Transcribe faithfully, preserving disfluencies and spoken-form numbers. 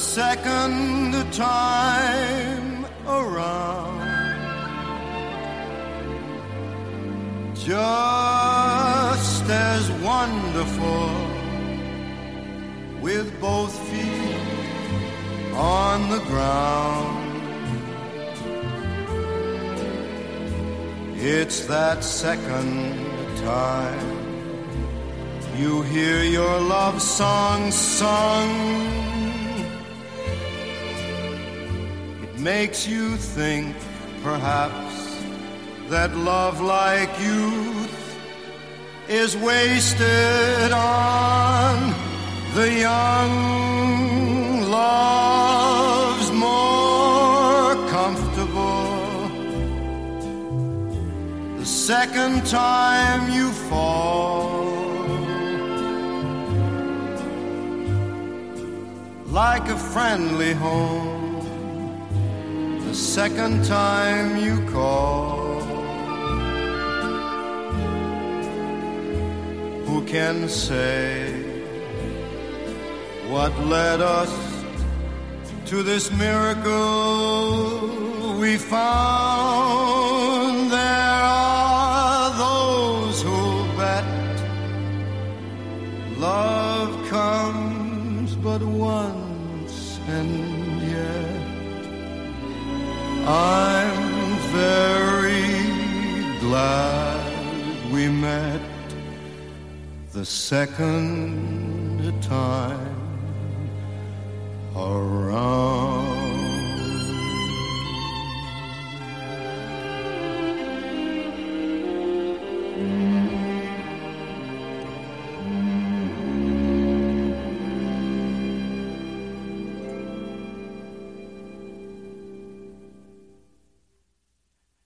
second time around. Just as wonderful, with both feet on the ground. It's that second time you hear your love song sung. It makes you think, perhaps, that love like youth is wasted on the young. Love's more comfortable the second time you fall, like a friendly home the second time you call. Who can say what led us to this miracle we found? There are those who bet love comes but once, and yet I'm very glad we met the second time around.